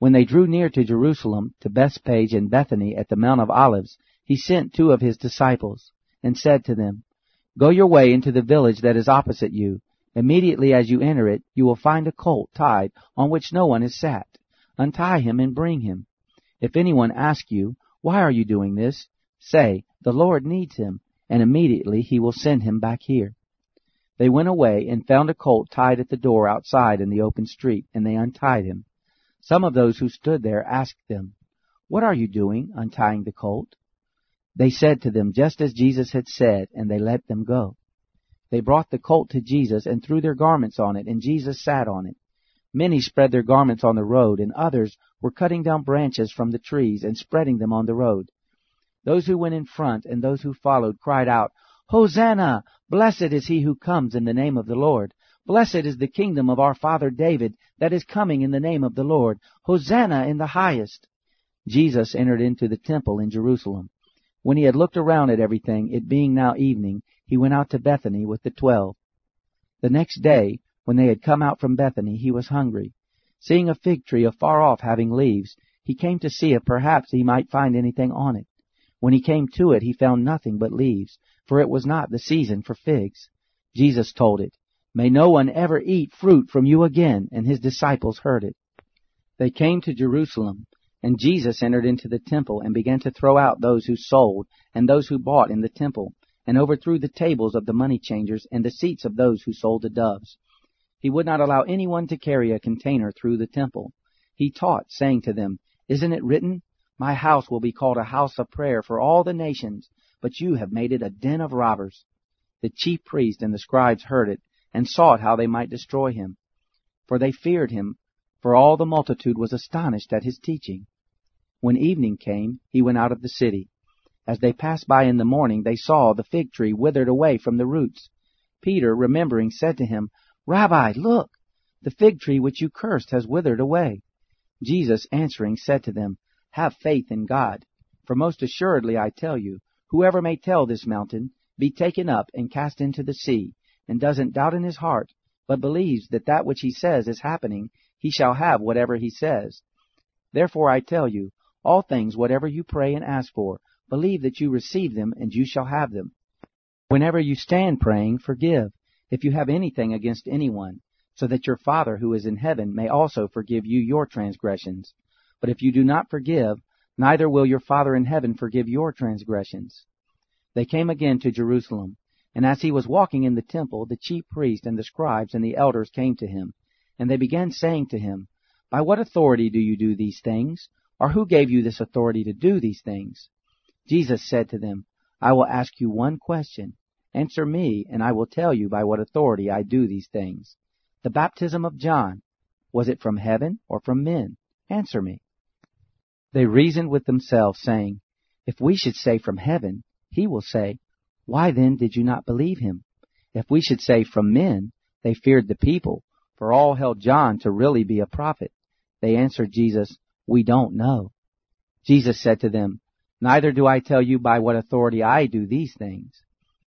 When they drew near to Jerusalem, to Bethphage and Bethany at the Mount of Olives, he sent 2 of his disciples, and said to them, Go your way into the village that is opposite you. Immediately as you enter it, you will find a colt tied, on which no one has sat. Untie him and bring him. If anyone asks you, Why are you doing this? Say, The Lord needs him, and immediately he will send him back here. They went away and found a colt tied at the door outside in the open street, and they untied him. Some of those who stood there asked them, What are you doing, untying the colt? They said to them just as Jesus had said, and they let them go. They brought the colt to Jesus and threw their garments on it, and Jesus sat on it. Many spread their garments on the road, and others were cutting down branches from the trees and spreading them on the road. Those who went in front and those who followed cried out, Hosanna! Blessed is he who comes in the name of the Lord. Blessed is the kingdom of our father David that is coming in the name of the Lord. Hosanna in the highest. Jesus entered into the temple in Jerusalem. When he had looked around at everything, it being now evening, he went out to Bethany with the 12. The next day, when they had come out from Bethany, he was hungry. Seeing a fig tree afar off having leaves, he came to see if perhaps he might find anything on it. When he came to it, he found nothing but leaves, for it was not the season for figs. Jesus told it, May no one ever eat fruit from you again, and his disciples heard it. They came to Jerusalem, and Jesus entered into the temple and began to throw out those who sold and those who bought in the temple, and overthrew the tables of the money changers and the seats of those who sold the doves. He would not allow anyone to carry a container through the temple. He taught, saying to them, Isn't it written, My house will be called a house of prayer for all the nations, but you have made it a den of robbers. The chief priests and the scribes heard it, and sought how they might destroy him. For they feared him, for all the multitude was astonished at his teaching. When evening came, he went out of the city. As they passed by in the morning, they saw the fig tree withered away from the roots. Peter, remembering, said to him, Rabbi, look, the fig tree which you cursed has withered away. Jesus, answering, said to them, Have faith in God. For most assuredly I tell you, whoever may tell this mountain, Be taken up and cast into the sea, and doesn't doubt in his heart, but believes that that which he says is happening, he shall have whatever he says. Therefore I tell you, all things whatever you pray and ask for, believe that you receive them, and you shall have them. Whenever you stand praying, forgive, if you have anything against anyone, so that your Father who is in heaven may also forgive you your transgressions. But if you do not forgive, neither will your Father in heaven forgive your transgressions. They came again to Jerusalem, and as he was walking in the temple, the chief priests and the scribes and the elders came to him, and they began saying to him, By what authority do you do these things? Or who gave you this authority to do these things? Jesus said to them, I will ask you one question. Answer me, and I will tell you by what authority I do these things. The baptism of John, was it from heaven or from men? Answer me. They reasoned with themselves, saying, If we should say from heaven, he will say, Why then did you not believe him? If we should say from men, they feared the people, for all held John to really be a prophet. They answered Jesus, We don't know. Jesus said to them, Neither do I tell you by what authority I do these things.